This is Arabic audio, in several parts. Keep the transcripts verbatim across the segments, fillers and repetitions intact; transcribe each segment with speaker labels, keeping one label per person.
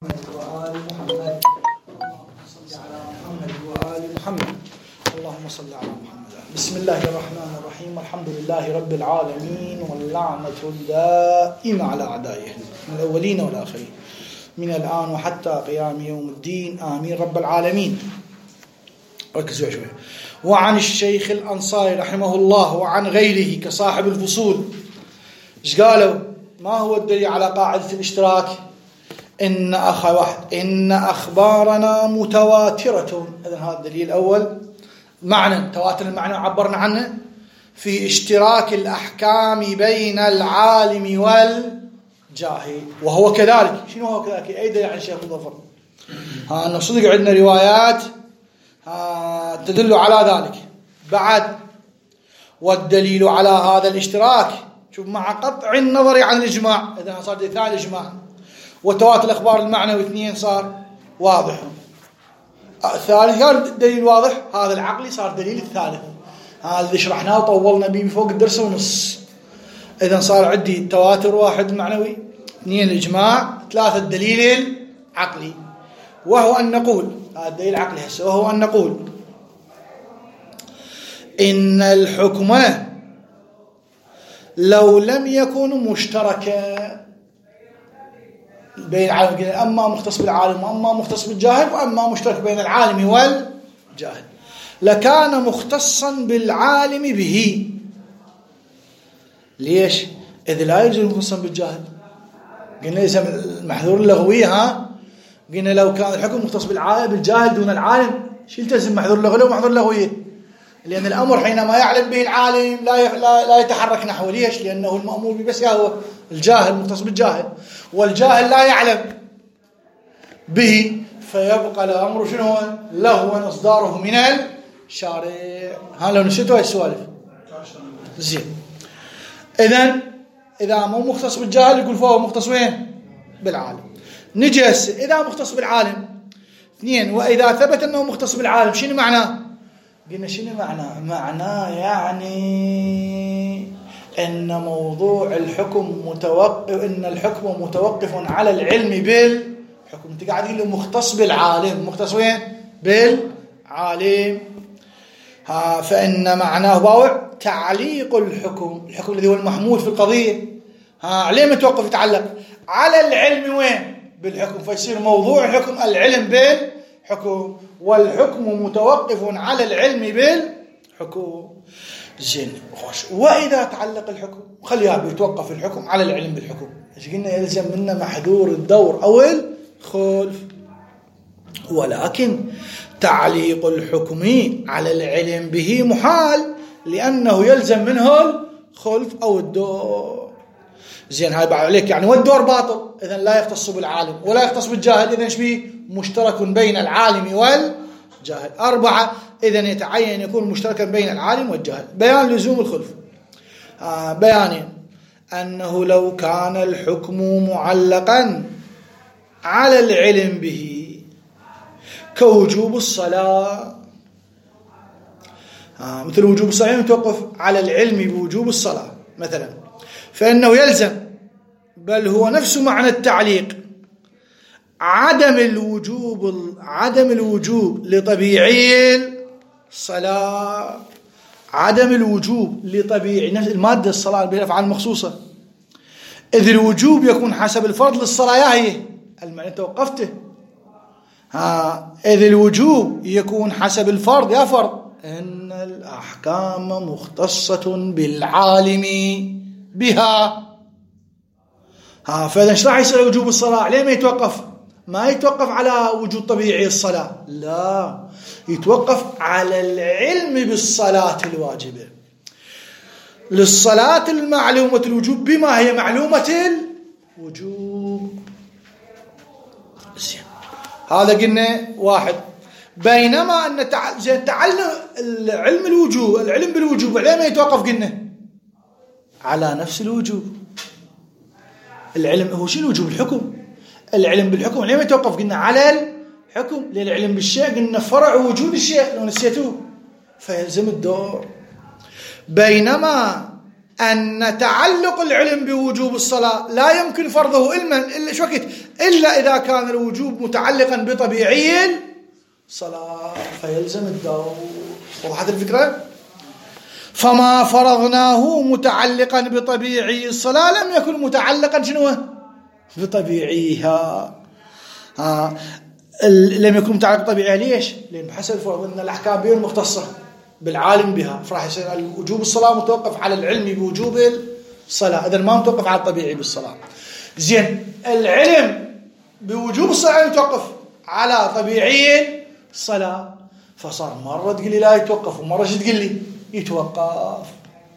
Speaker 1: وآل محمد. اللهم صل على محمد وآل محمد. اللهم صل على محمد. بسم الله الرحمن الرحيم. الحمد لله رب العالمين، واللعنة الدائمة على أعدائه من الأولين والآخرين من الآن وحتى قيام يوم الدين، آمين رب العالمين. ركزوا شوي. وعن الشيخ الأنصاري رحمه الله وعن غيره كصاحب الفصول ايش قالوا؟ ما هو الدليل على قاعدة الاشتراك؟ إن أخ واحد إن أخبارنا متواترة. إذن هذا الدليل الأول، معنى تواتر المعنى عبرنا عنه في اشتراك الأحكام بين العالم والجاهل، وهو كذلك. شنو هو كذلك؟ أي دليل عن الشيخ مظفر؟ ها أنه صدق عندنا روايات ها تدل على ذلك. بعد والدليل على هذا الاشتراك شوف مع قطع النظر عن الإجماع، إذا صار ثالث إجماع وتواتر الأخبار المعنوي اثنين صار واضح. الثالث كان دليل واضح، هذا العقلي صار دليل الثالث، هذا اللي شرحناه وطولنا به فوق الدرس ونص. إذا صار عندي تواتر واحد المعنوي، اثنين الإجماع، ثلاثة الدليل العقلي، وهو أن نقول هذا الدليل العقلي هسه، وهو أن نقول إن الحكم لو لم يكن مشتركا بين العالم، أما مختص بالعالم وأما مختص بالجاهل وأما مشترك بين العالم والجاهل، لكان مختصا بالعالم به. ليش؟ إذ لا يجوز مختصا بالجاهل. قلنا يسمى المحذور اللغوي. ها قلنا لو كان الحكم مختص بالعالم بالجاهل دون العالم شو يلتزم؟ محذور لغوي ومحذور لغوي، لأن الأمر حينما يعلم به العالم لا لا يتحرك نحوه. ليش؟ لأنه المأمور به بس هو الجاهل مختص بالجاهل، والجاهل لا يعلم به، فيبقى الأمر شنو هو؟ لهو إصداره من الشارع. ها لو نسيتوا هاي السوالف زين. إذن إذا مو مختص بالجاهل يقول فهو مختص وين؟ بالعالم. نجس إذا مختص بالعالم. اثنين، وإذا ثبت أنه مختص بالعالم شنو معناه؟ قلنا شنو معناه؟ معناه يعني أن موضوع الحكم متوقف، إن الحكم متوقف على العلم بالحكم. أنت قاعد تقول له مختص بالعالم، مختص وين؟ بالعالم. ها فإن معناه باوع تعليق الحكم، الحكم الذي هو المحمود في القضية. ها عليه متوقف يتعلق على العلم وين؟ بالحكم، فيصير موضوع الحكم العلم بالحكم، والحكم متوقف على العلم بالحكم. زين خوش. وإذا تعلق الحكم خليها بيتوقف الحكم على العلم بالحكم، ايش قلنا؟ يلزم منا محذور الدور أو الخلف. ولكن تعليق الحكم على العلم به محال، لأنه يلزم منه الخلف أو الدور. زين هاي بعد عليك يعني، والدور باطل إذن لا يختص بالعالم ولا يختص بالجاهل، إذن ايش بيه؟ مشترك بين العالم والجاهل. أربعة، إذن يتعين يكون مشتركا بين العالم والجاهل. بيان لزوم الخلف. آه بيان أنه لو كان الحكم معلقا على العلم به كوجوب الصلاة، آه مثل وجوب الصلاة متوقف على العلم بوجوب الصلاة مثلا، فإنه يلزم، بل هو نفس معنى التعليق، عدم الوجوب عدم الوجوب لطبيعي الصلاة، عدم الوجوب لطبيعي نفس المادة الصلاة بالأفعال المخصوصة، إذ الوجوب يكون حسب الفرض للصلاة. يا هي المعنى توقفته. ها إذ الوجوب يكون حسب الفرض، يا فرض إن الأحكام مختصة بالعالم بها. ها فإذا ايش راح يصير وجوب الصلاة؟ عليه ما يتوقف، ما يتوقف على وجود طبيعي الصلاة، لا يتوقف على العلم بالصلاة الواجبة، للصلاة المعلومة الوجوب بما هي معلومة الوجوب. هذا قلنا واحد. بينما أن تعلم العلم الوجوب، العلم بالوجوب عليه ما يتوقف، قلنا على نفس الوجوب. العلم هو شنو؟ الوجوب الحكم. العلم بالحكم عليه ما يتوقف، قلنا على الحكم، للعلم بالشيء قلنا فرع وجود الشيء لو نسيتوه، فيلزم الدور. بينما أن تعلق العلم بوجوب الصلاة لا يمكن فرضه إلا شو وقت إلا إذا كان الوجوب متعلقا بطبيعي الصلاة فيلزم الدور. وضحت الفكرة؟ فما فرضناه متعلقا بطبيعي الصلاة لم يكن متعلقا شنو بطبيعيها. ها لم يكن متعلق بطبيعيها ليش؟ لأن بحسب فرض أن الأحكام بين مختصة بالعالم بها، فراح يصير وجوب الصلاة متوقف على العلم بوجوب الصلاة، إذا ما متوقف على الطبيعي بالصلاة. زين العلم بوجوب الصلاة يتوقف على طبيعي الصلاة، فصار مرة تقول لي لا يتوقف ومرة تقول لي يتوقف.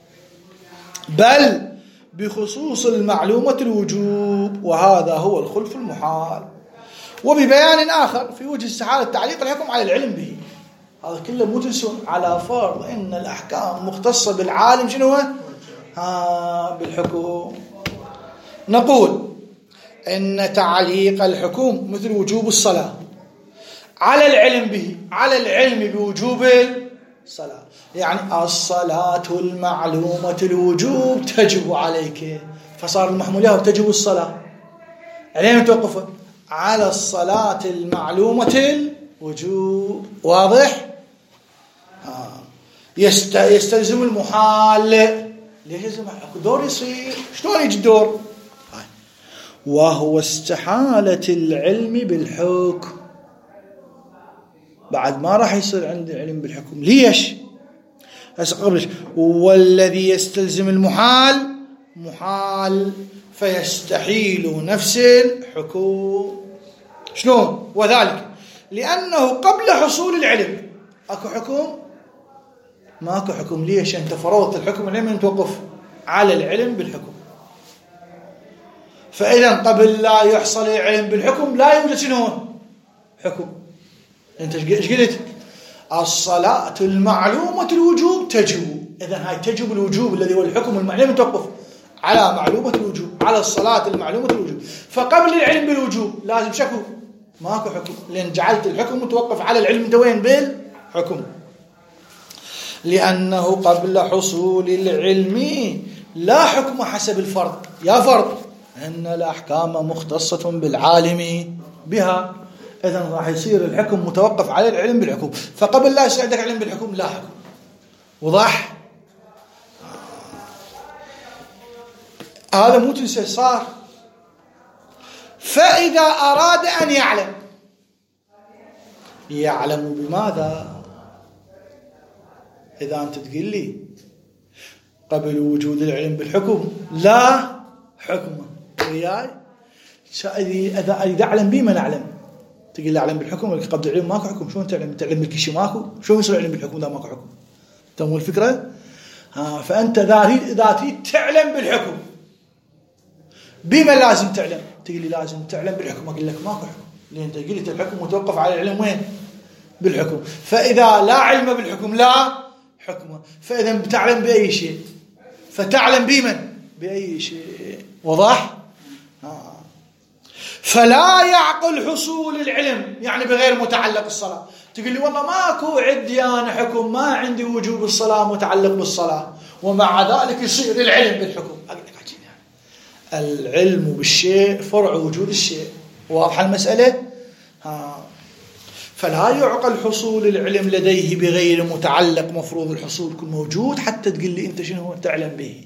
Speaker 1: بل بخصوص المعلومة الوجوب، وهذا هو الخلف المحال. وببيان آخر في وجه استحالة تعليق الحكم على العلم به. هذا كله مو تنسون على فرض ان الاحكام مختصه بالعالم شنو ها بالحكم. نقول ان تعليق الحكم مثل وجوب الصلاه على العلم به، على العلم بوجوب الصلاه، يعني الصلاه المعلومه الوجوب تجب عليك، فصار المحموليه تجب الصلاه علينا توقف على الصلاه المعلومه الوجوب. واضح؟ يستلزم المحال. ليش يلزم دور يصير؟ شلون يجي الدور؟ وهو استحالة العلم بالحكم. بعد ما راح يصير عندي علم بالحكم. ليش؟ والذي يستلزم المحال محال فيستحيل نفس الحكم. شلون؟ وذلك لأنه قبل حصول العلم أكو حكم؟ ماكو حكم. ليش؟ أنت فرضت الحكم العلم توقف على العلم بالحكم، فإذا قبل لا يحصل العلم بالحكم لا يوجد شنو حكم. أنت ايش قلت؟ الصلاة المعلومة الوجوب تجب، إذا هاي تجب الوجوب الذي هو الحكم المعلوم توقف على معلومة الوجوب، على الصلاة المعلومة الوجوب، فقبل العلم بالوجوب لازم شكو ماكو حكم، لأن جعلت الحكم متوقف على العلم انت وين بالحكم. لأنه قبل حصول العلم لا حكم حسب الفرض، يا فرض أن الأحكام مختصة بالعالم بها، إذن راح يصير الحكم متوقف على العلم بالحكم، فقبل لا يصير عندك علم بالحكم لا حكم. وضح؟ هذا مو تنسى صار. فإذا أراد أن يعلم يعلم بماذا؟ إذا أنت تقول لي قبل وجود العلم بالحكم لا حكم وياي، إذا إذا أعلم به ما نعلم، تقول لي أعلم بالحكم قبل العلم ماكو حكم، شلون تعلم؟ تعلم بالكشي ماكو، شلون يصير العلم بالحكم ذا ماكو حكم؟ تمام الفكرة؟ ها فأنت إذا تريد تعلم بالحكم بما لازم تعلم، تقول لي لازم تعلم بالحكم، أقول لك ماكو حكم، لأن أنت قلت الحكم متوقف على العلم وين؟ بالحكم، فإذا لا علم بالحكم لا حكمه، فإذا بتعلم بأي شيء فتعلم بمن؟ بأي شيء. وضح؟ آه. فلا يعقل حصول العلم يعني بغير متعلق الصلاة. تقول لي والله ماكو عندي أنا حكم، ما عندي وجوب الصلاة متعلق بالصلاة، ومع ذلك يصير العلم بالحكم. أقول لك يعني العلم بالشيء فرع وجود الشيء. واضحة المسألة؟ ها. فلا يعقل حصول العلم لديه بغير متعلق، مفروض الحصول يكون موجود حتى تقول لي أنت شنو تعلم به.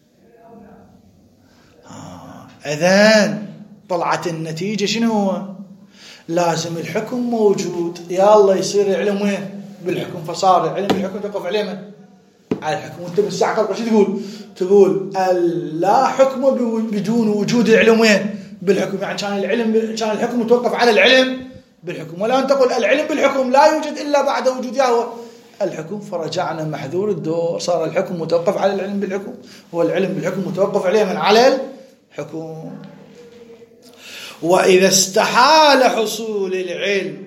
Speaker 1: إذن طلعت النتيجة شنو هو؟ لازم الحكم موجود، يا الله يصير العلم وين؟ بالحكم، فصار العلم بالحكم تقف عليه من؟ على الحكم. وانت بالساعة وش تقول؟ تقول لا حكم بدون وجود العلم وين؟ بالحكم، يعني كان العلم كان الحكم متوقف على العلم بالحكم، ولا أن تقول العلم بالحكم لا يوجد إلا بعد وجود هو الحكم، فرجعنا محذور الدور، صار الحكم متوقف على العلم بالحكم، والعلم بالحكم متوقف عليه من على الحكم. وإذا استحال حصول العلم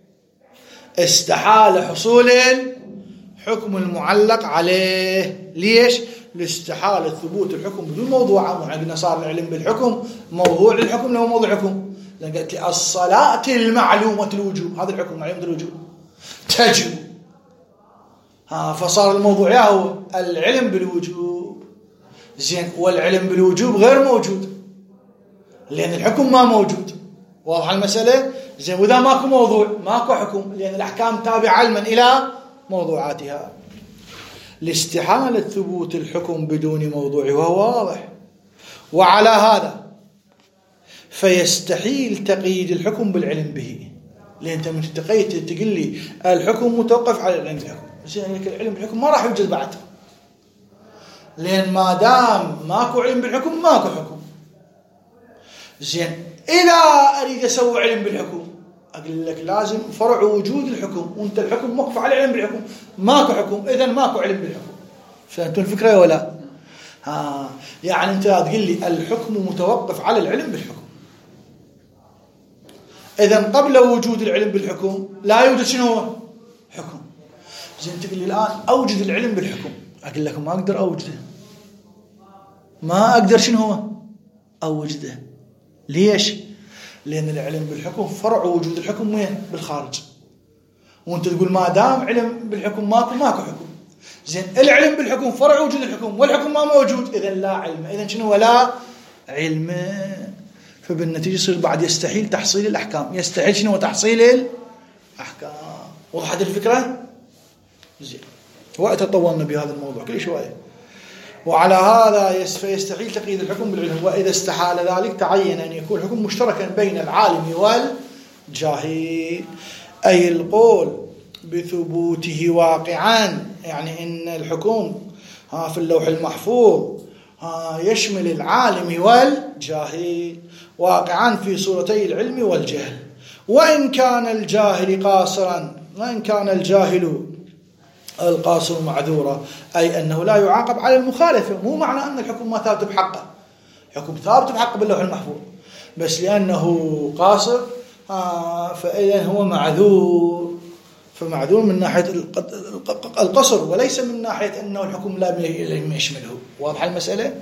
Speaker 1: استحال حصول الحكم المعلق عليه. ليش؟ لاستحالة ثبوت الحكم بدون موضوع، عندنا صار العلم بالحكم موضوع للحكم لو موضوع حكم. لأن قلت لي الصلاة المعلومة الوجوب، هذا الحكم معلومة الوجوب تجب، ها فصار الموضوع هو العلم بالوجوب. زين والعلم بالوجوب غير موجود لأن الحكم ما موجود. واضح المسألة؟ زين وإذا ماكو موضوع ماكو حكم لأن الأحكام تابعة علما إلى موضوعاتها. لاستحالة ثبوت الحكم بدون موضوع وهو واضح. وعلى هذا فيستحيل تقييد الحكم بالعلم به، لأن أنت من تقيت تقول لي الحكم متوقف على العلم بالحكم، زين العلم بالحكم ما راح يوجد بعد، لأن ما دام ماكو علم بالحكم ماكو حكم. زين إذا أريد أسوي علم بالحكم أقول لك لازم فرع وجود الحكم، وأنت الحكم موقف على العلم بالحكم، ماكو حكم إذن ماكو علم بالحكم. فهمتوا الفكرة ولا؟ ها يعني أنت تقول لي الحكم متوقف على العلم بالحكم، إذن قبل وجود العلم بالحكم لا يوجد شنو هو؟ حكم. زين تقول لي الآن أوجد العلم بالحكم، أقول لك ما أقدر أوجده، ما أقدر شنو هو؟ أوجده. ليش؟ لأن العلم بالحكم فرع وجود الحكم وين؟ بالخارج، وأنت تقول ما دام علم بالحكم ماكو ماكو حكم. زين العلم بالحكم فرع وجود الحكم والحكم ما موجود، إذن لا علم، إذن شنو ولا علم. فبالنتيجة يصير بعد يستحيل تحصيل الأحكام، يستحيل شنو تحصيل الأحكام. وضحت الفكرة؟ زين وقت طولنا بهذا الموضوع كل شوية. وعلى هذا يستحيل تقييد الحكم بالعلم، وإذا استحال ذلك تعين أن يكون الحكم مشتركا بين العالم والجاهل، أي القول بثبوته واقعا، يعني إن الحكم في اللوح المحفوظ يشمل العالم والجاهل واقعا في صورتي العلم والجهل. وإن كان الجاهل قاصرا، وإن كان الجاهل القاصر معذورا، أي أنه لا يعاقب على المخالفة. مو معنى أن الحكم ما ثابت بحقه، حكم ثابت بحقه باللوح المحفوظ، بس لأنه قاصر آه فإذا هو معذور، فمعذور من ناحية القصر وليس من ناحية أنه الحكم لا يشمله. واضح المسألة؟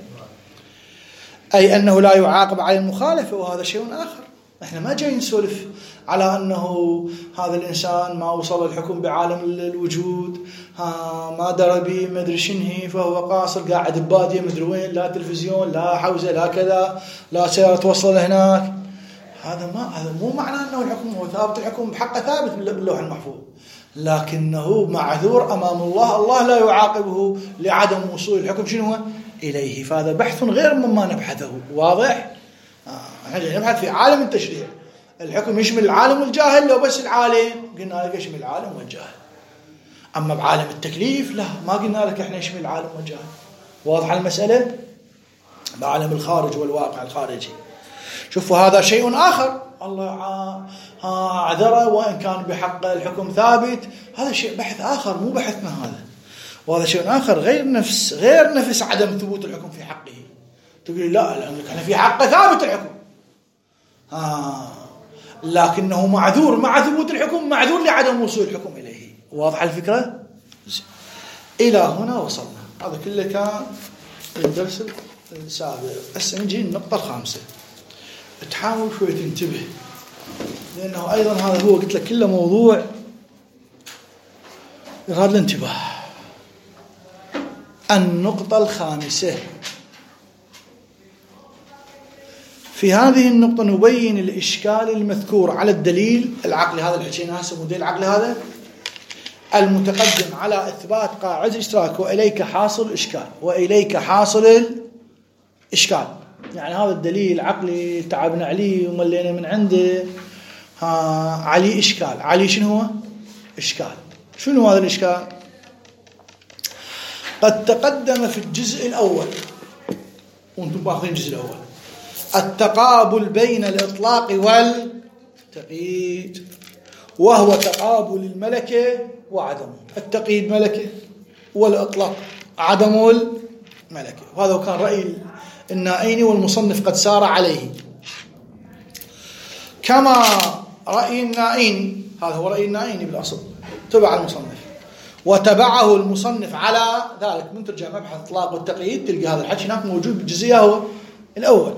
Speaker 1: أي أنه لا يعاقب على المخالفة، وهذا شيء آخر. احنا ما جايين نسولف على أنه هذا الإنسان ما وصل الحكم بعالم الوجود، ها ما درى به ما أدري شنهي، فهو قاصر قاعد ببادية ما أدري وين، لا تلفزيون لا حوزة لا كذا لا سيارة توصل هناك. هذا ما هذا مو معناه أنه الحكم هو ثابت، الحكم بحقه ثابت باللوح المحفوظ، لكنه معذور أمام الله، الله لا يعاقبه لعدم وصول الحكم شنو هو إليه. فهذا بحث غير مما نبحثه. واضح؟ احنا آه. نبحث في عالم التشريع، الحكم يشمل العالم والجاهل. لو بس العالم قلنا لك يشمل العالم والجاهل، أما بعالم التكليف لا، ما قلنا لك احنا يشمل العالم والجاهل. واضح المسألة؟ بعالم الخارج والواقع الخارجي. شوفوا هذا شيء آخر، الله عذره وإن كان بحق الحكم ثابت، هذا شيء بحث آخر مو بحثنا هذا. وهذا شيء آخر غير نفس غير نفس عدم ثبوت الحكم في حقه. تقول لا لأنك احنا في حقه ثابت الحكم، آه لكنه معذور مع ثبوت الحكم، معذور لعدم وصول الحكم إليه. واضح الفكرة؟ إلى هنا وصلنا. هذا كله كان الدرس السابع. هسه نجي النقطة الخامسة. تحاول شوي تنتبه، لأنه أيضا هذا هو قلت لك كله موضوع يراد الانتباه. النقطة الخامسة. في هذه النقطة نبين الإشكال المذكور على الدليل العقلي، هذا اللي حكيناه اسمه دليل العقلي، هذا المتقدم على إثبات قاعدة الاشتراك، وإليك حاصل الإشكال، وإليك حاصل الإشكال. يعني هذا الدليل العقلي تعبنا عليه وملينا من عنده، ها عليه إشكال. عليه شنو هو؟ إشكال. شنو هذا الإشكال؟ قد تقدم في الجزء الأول، وانتم باخذين الجزء الأول، التقابل بين الإطلاق والتقييد، وهو تقابل الملكة وعدمه. التقييد ملكة والإطلاق عدم الملكة، وهذا كان رأي النائين والمصنف قد سار عليه. كما رأي النائين، هذا هو رأي النائين بالأصل، تبع المصنف، وتبعه المصنف على ذلك. من ترجع مبحث الإطلاق والتقييد تلقى هذا الحكي هناك موجود بالجزئية هو الأول.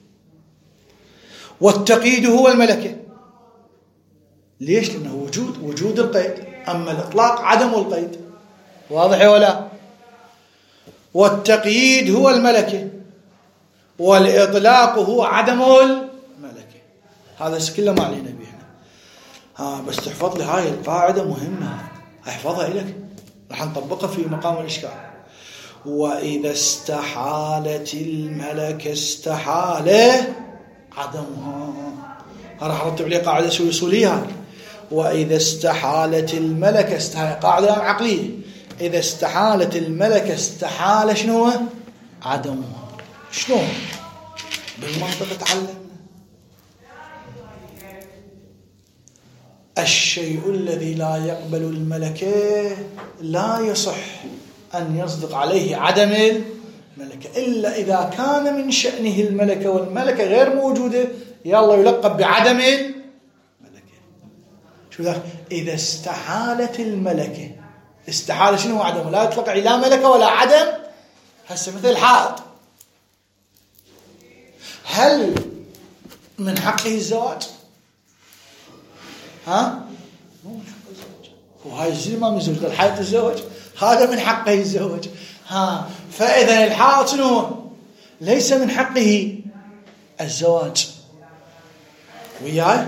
Speaker 1: والتقييد هو الملكة. ليش؟ لأنه وجود وجود القيد، أما الإطلاق عدم القيد. واضح ولا؟ والتقييد هو الملكة، والإطلاق هو عدم الملكة. هذا كله ما علينا به. ها بس تحفظ لي هاي القاعدة مهمة، احفظها لك راح نطبقها في مقام الإشكال. وإذا استحالت الملكة استحال عدمها. راح ارتب لي قاعدة أصولية. وإذا استحالت الملكة استحال، قاعدة عقلية. إذا استحالت الملكة استحال شنو عدمها. شلون؟ بالمنطق تعلم. الشيء الذي لا يقبل الملكة لا يصح أن يصدق عليه عدم الملكة إلا إذا كان من شأنه الملكة والملكة غير موجودة، يلا يلقب بعدم الملكة. شو ذاك؟ إذا استحالت الملكة، استحالة شنو هو عدم؟ لا يطلق لا ملكة ولا عدم. هسه مثل الحائط، هل من حقه الزواج؟ ها؟ مو من حقه الزواج. وهاي الزي ما من زوج، الحائط الزواج، هذا من حقه الزواج. ها فإذا الحائط شنو؟ ليس من حقه الزواج. وياي؟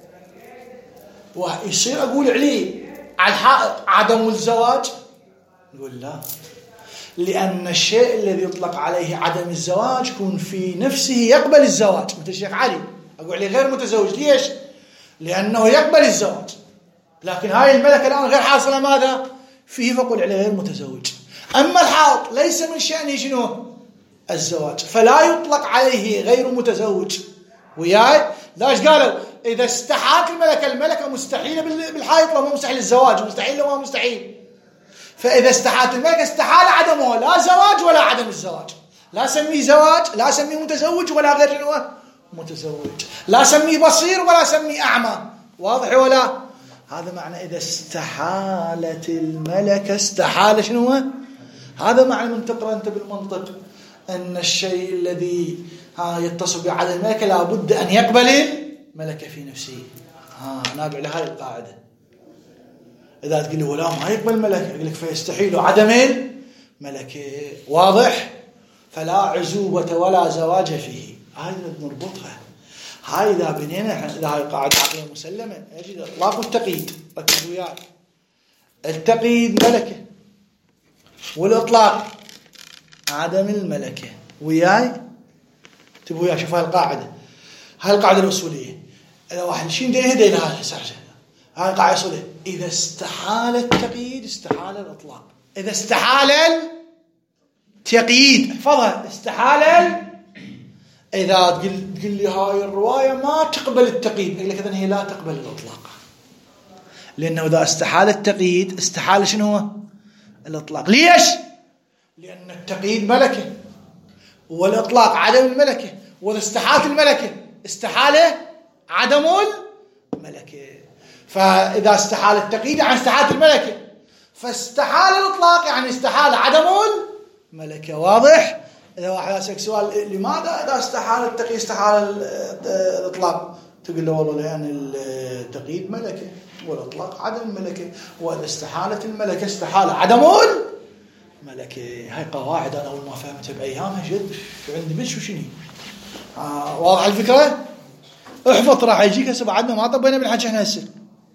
Speaker 1: ويصير أقول عليه على الحائط عدم الزواج؟ نقول لا، لأن الشيء الذي يطلق عليه عدم الزواج يكون في نفسه يقبل الزواج. مثل الشيخ علي أقول عليه غير متزوج. ليش؟ لأنه يقبل الزواج، لكن هاي الملكة الآن غير حاصلة ماذا فيه، فقل عليه غير متزوج. أما الحائط ليس من شأنه شنو الزواج، فلا يطلق عليه غير متزوج. وياي؟ لاش قالوا إذا استحالت الملكة، الملكة مستحيلة بالحائط لو ما مستحيل الزواج، مستحيل لو ما مستحيل. فإذا استحالت الملكة استحال عدمه، لا زواج ولا عدم الزواج. لا سميه زواج، لا سميه متزوج ولا غير شنو متزوج، لا سميه بصير ولا سميه أعمى. واضح ولا؟ هذا معنى إذا استحالت الملكة استحال شنو. هذا معنى من تقرأ أنت بالمنطق أن الشيء الذي ها يتصل بعدم الملكة لابد أن يقبل الملكة في نفسه. ها نابع لهذه القاعدة. إذا تقول لي ولا ما يقبل الملكة، أقول لك فيستحيل عدم الملكة. واضح؟ فلا عزوبة ولا زواج فيه. هاي نربطها. هاي إذا بنينا إذا هاي قاعدة عقلية مسلمة، يجي الإطلاق والتقييد. ركزوا وياي. التقييد ملكة، والإطلاق عدم الملكة. وياي؟ تبوا وياي شوف هاي القاعدة. هاي القاعدة الأصولية. إذا واحد شين ده يهدي لها سرجة. هاي القاعدة الأصولية. إذا استحال التقييد استحال الإطلاق. إذا استحال التقييد احفظها، استحال. إذا تقول تقول لي هاي الرواية ما تقبل التقييد، أقول لك إذن هي لا تقبل الإطلاق، لأنه إذا استحال التقييد استحال شنو هو الإطلاق. ليش؟ لأن التقييد ملكة والإطلاق عدم الملكة، وإذا استحالت الملكة استحال عدم الملكة. فإذا استحال التقييد يعني استحالت الملكة، فاستحال الإطلاق يعني استحال عدم الملكة. واضح؟ إذا واحد يسألك سؤال لماذا إذا استحال التقييد استحال الإطلاق، تقول له والله لأن التقييد ملكة والإطلاق عدم الملكة، وإذا استحالت الملكة استحال عدم الملكة. هاي قواعد أنا أول ما فهمتها بأيامها جد عندي بش وشني. آه واضح الفكرة؟ احفظ راح يجيك هسه بعدنا ما طبينا بالحكي احنا هسه.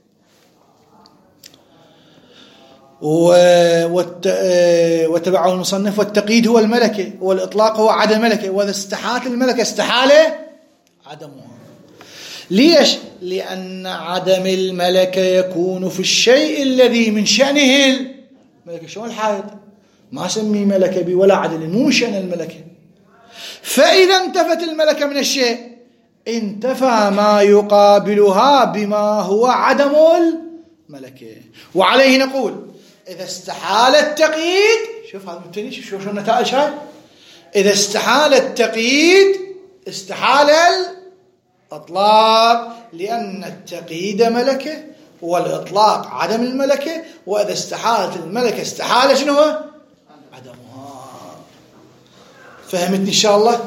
Speaker 1: وتبعه المصنف. والتقييد هو الملكة والإطلاق هو عدم الملكة، وإذا استحالت الملكة استحالة عدمها. ليش؟ لأن عدم الملكة يكون في الشيء الذي من شأنه الملكة. شلون الحائط ما سمي ملكة بي ولا عدل، مو من شأن الملكة. فإذا انتفت الملكة من الشيء انتفى ما يقابلها بما هو عدم الملكة. وعليه نقول إذا استحال التقييد، شوف هذا متني، شوف شو النتائج هاي. إذا استحال التقييد استحال الإطلاق، لأن التقييد ملكة والإطلاق عدم الملكة، وإذا استحالت الملكة استحال شنو عدمها. فهمتني إن شاء الله؟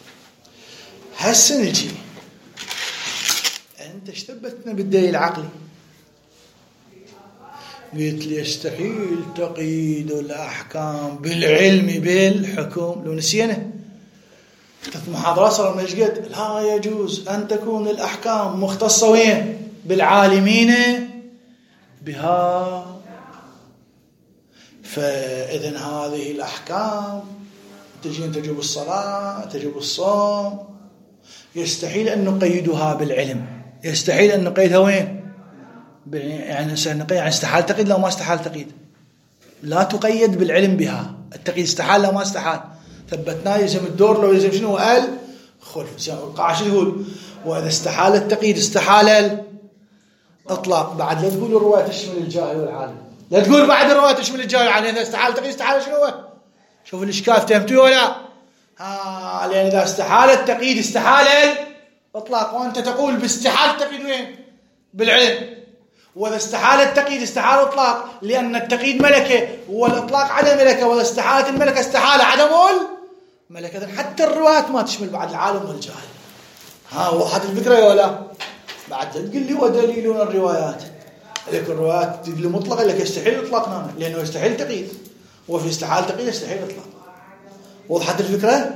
Speaker 1: هسه نجي أنت اشتبتنا بالدليل العقلي. قلت لي يستحيل تقييد الأحكام بالعلم بالحكم. لو نسينا ثلاث محاضرات صار ما قد لا يجوز أن تكون الأحكام مختصة وين؟ بالعالمين بها. فإذن هذه الأحكام تجين تجب الصلاة تجب الصوم، يستحيل أن نقيدها بالعلم، يستحيل أن نقيدها وين؟ يعني يعني استحال تقيد لو ما استحال تقيد، لا تقيد بالعلم بها. التقييد استحال لو ما استحال، ثبتناه يلزم الدور لو يلزم شنو قال خلف. القاعدة شو تقول؟ وإذا استحال التقييد استحال الإطلاق. بعد لا تقول الرواية تشمل الجاهل والعالم، لا تقول بعد الرواية تشمل الجاهل والعالم. إذا استحال التقييد استحال شنو هو؟ شوف الإشكال، فهمتوا ولا؟ ها، لأن إذا استحال التقييد استحال الإطلاق، وأنت تقول باستحال التقييد وين؟ بالعلم. وإذا استحال التقييد استحال الإطلاق، لأن التقييد ملكة والإطلاق عدم ملكة، وإذا استحالت الملكة استحال عدم الملكة. حتى الروايات ما تشمل بعد العالم والجاهل. ها، وضحت الفكرة ولا؟ بعد تقول لي ودليلون الروايات، لكن الروايات تقول مطلقة لك يستحيل الإطلاق نعم، لأنه يستحيل تقييد، وفي استحال تقييد يستحيل الإطلاق. وضحت الفكرة؟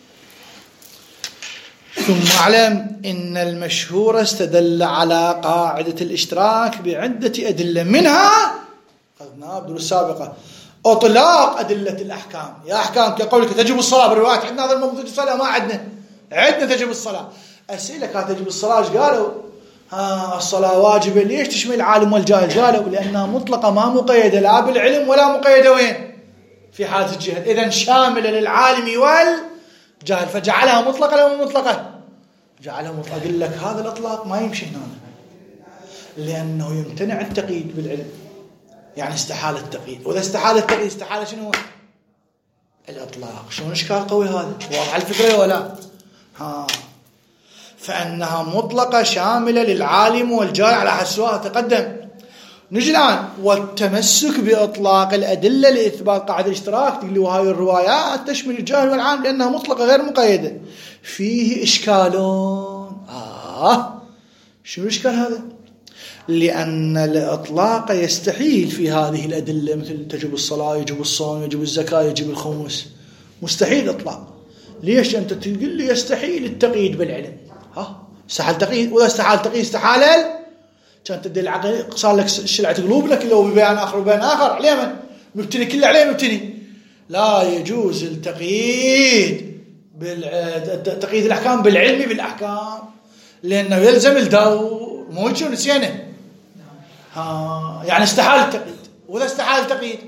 Speaker 1: ثم اعلم إن المشهور استدل على قاعدة الاشتراك بعدة أدلة، منها أخذناها بدون السابقة إطلاق أدلة الأحكام. يا أحكام كقولك تجب الصلاة بالروايات، عندنا هذا الموضوع الصلاة ما عندنا عندنا تجب الصلاة. أسئلة كانت تجب الصلاة إيش قالوا؟ ها، الصلاة واجبة. ليش تشمل العالم والجاهل؟ قالوا لأنها مطلقة ما مقيدة لا بالعلم ولا مقيدة وين؟ في حالة الجهل. إذن شاملة للعالم والجاهل، فجعلها مطلقة لو مطلقة جعلها مطلقة. أقول لك هذا الإطلاق ما يمشي هنا، لأنه يمتنع التقييد بالعلم، يعني استحال التقييد. وإذا استحال التقييد استحال شنو؟ الإطلاق. شنو إشكال قوي هذا؟ واضح الفكرة ولا؟ ها، فأنها مطلقة شاملة للعالم والجاهل على حسوها تقدم. نجي الآن والتمسك بإطلاق الأدلة لإثبات قاعدة الاشتراك، تقول لي وهاي الروايات تشمل الجاهل والعالم لأنها مطلقة غير مقيدة. فيه إشكالون. آه شو الإشكال هذا؟ لأن الإطلاق يستحيل في هذه الأدلة، مثل تجب الصلاة يجب الصوم يجب الزكاة يجب الخمس، مستحيل إطلاق. ليش أنت تقول لي يستحيل التقييد بالعلم؟ ها، استحال تقييد، وإذا استحال تقييد استحال كانت تدل العقل صار لك شلعة قلوب لك لو ببيان آخر وبيان آخر عليه من مبتني كله عليه مبتني. لا يجوز التقييد بالتقييد الأحكام بالعلم بالأحكام، لأنه يلزم الدور مو شو نسيانه. ها، يعني استحال التقييد، وإذا استحال التقييد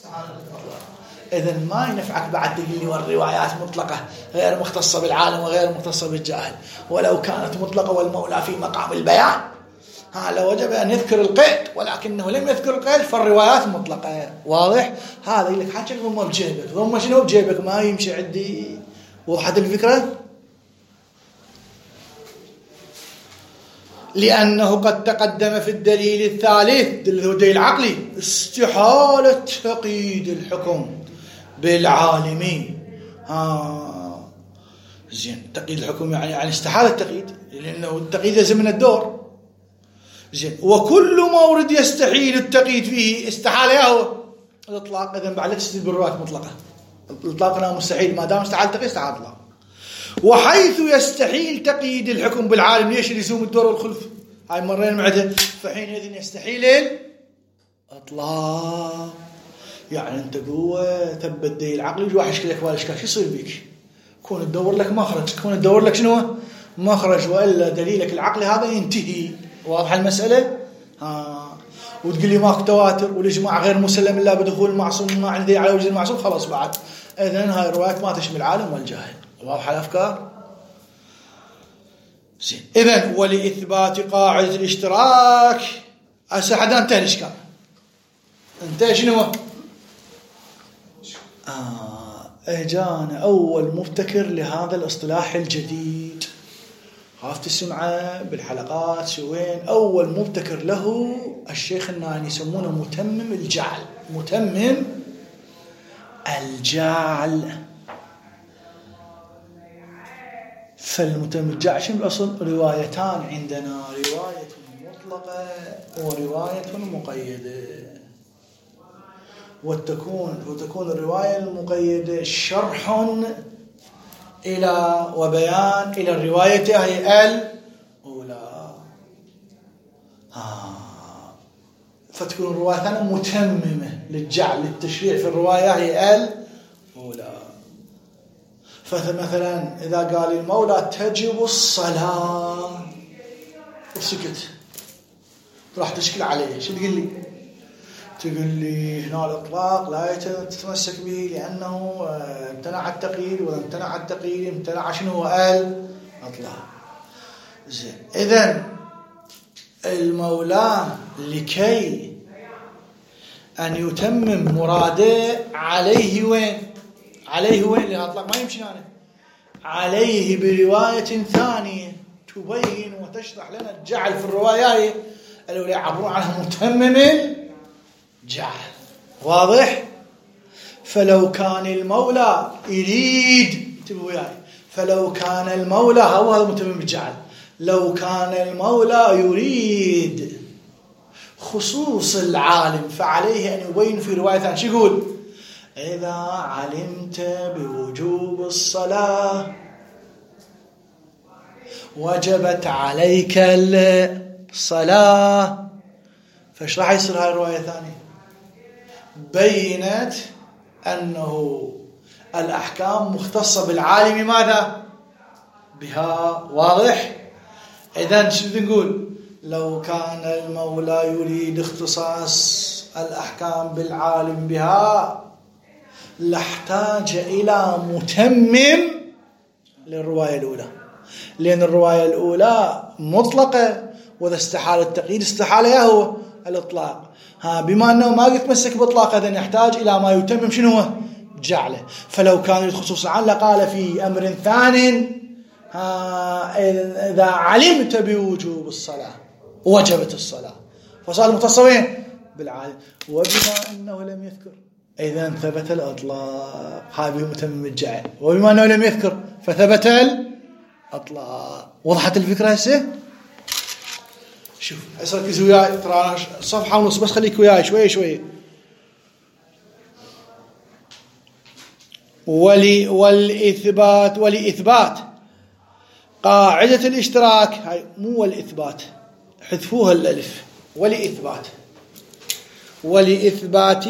Speaker 1: إذن ما ينفعك بعد تقول لي والروايات مطلقة غير مختصة بالعالم وغير مختصة بالجاهل. ولو كانت مطلقة والمولى في مقام البيان ها لوجب أن يذكر القيد، ولكنه لم يذكر القيد فالروايات مطلقة. واضح؟ هذا يقول لك حاجة ضمه بجيبك، ضمه شنو بجيبك ما يمشي عندي. وضحت الفكرة؟ لأنه قد تقدم في الدليل الثالث دليل العقلي استحالة تقييد الحكم بالعالمين. ها زين، تقييد الحكم يعني يعني استحالة التقييد، لأنه التقييد يلزم من الدور. زين، وكل مورد يستحيل التقييد فيه استحالة يهو الإطلاق. إذن بعد لا تستدل بالروايات مطلقة، الإطلاق مستحيل ما دام استحال التقييد استحال الإطلاق. وحيث يستحيل تقييد الحكم بالعالم، ليش لزوم الدور والخلف؟ هاي مرين معده. فحينئذ يستحيل الإطلاق. يعني أنت قوة ثبت دليل العقل يجي واحد يشكل لك والإشكال، شو يصير بيك؟ كون تدور لك مخرج، كون تدور لك شنو مخرج، وإلا دليلك العقلي هذا ينتهي. واضح المسألة؟ ها، وتقول لي ماك تواتر والإجماع غير مسلم إلا بدخول المعصوم ما عندي على وجه المعصوم، خلاص بعد إذن هاي الروايات ما تشمل العالم والجاهل. واضحة الأفكار؟ زين، إذن ولإثبات قاعدة الاشتراك هسه حدا انتهى الإشكال. انتهى شنو؟ آه اجانا أول مبتكر لهذا الاصطلاح الجديد، خافت السمعة بالحلقات شوين. أول مبتكر له الشيخ الناني يسمونه متمم الجعل. متمم الجعل. فالمتمم الجعل شنو الأصل؟ روايتان عندنا، رواية مطلقة ورواية مقيدة. وتكون وتكون الرواية المقيدة شرح إلى وبيان إلى الرواية هي الأولى. آه. فتكون الرواية الثانية متممة للجعل للتشريع في الرواية هي الأولى. فمثلا إذا قال المولى تجب الصلاة وسكت، راح تشكل عليه، شو تقول لي؟ تقول لي هنا الإطلاق لا تتمسك به لأنه امتنع التقييد، وإذا امتنع التقييد امتنع شنو هو الإطلاق. زين، إذن المولى لكي أن يتمم مراده عليه وين؟ عليه وين؟ لأن الإطلاق ما يمشي هنا، عليه برواية ثانية تبين وتشرح لنا الجعل في الرواية الأولى يعبرون عنها متمم الجعل. واضح؟ فلو كان المولى يريد، انتبهوا وياي، فلو كان المولى هو هذا متمم الجعل، لو كان المولى يريد خصوص العالم فعليه أن يبين في رواية ثانية. شو يقول؟ إذا علمت بوجوب الصلاة وجبت عليك الصلاة. فايش راح يصير هاي الرواية الثانية؟ بينت أنه الأحكام مختصة بالعالم ماذا؟ بها. واضح؟ إذن شو نقول؟ لو كان المولى يريد اختصاص الأحكام بالعالم بها لاحتاج إلى متمم للرواية الأولى، لأن الرواية الأولى مطلقة، وإذا استحال التقييد استحال يا هو الإطلاق. ها بما أنه ما يتمسك بإطلاق إذن يحتاج إلى ما يتمم شنو هو؟ جعله. فلو كان الخصوص عن لقال في أمر ثان ها إذا علمت بوجوب الصلاة وجبت الصلاة، فصار المختصين بالعالم. وبما أنه لم يذكر إذن ثبت الإطلاق، هذا متمم الجعل. وبما أنه لم يذكر فثبت الإطلاق. وضحت الفكرة هسه؟ شوف هسه ركزوا وياي، ترى صفحة ونص بس، خليك وياي شوي شوي. ولي والإثبات ولإثبات قاعدة الاشتراك، هاي مو والإثبات، حذفوها الألف. ولإثبات ولإثبات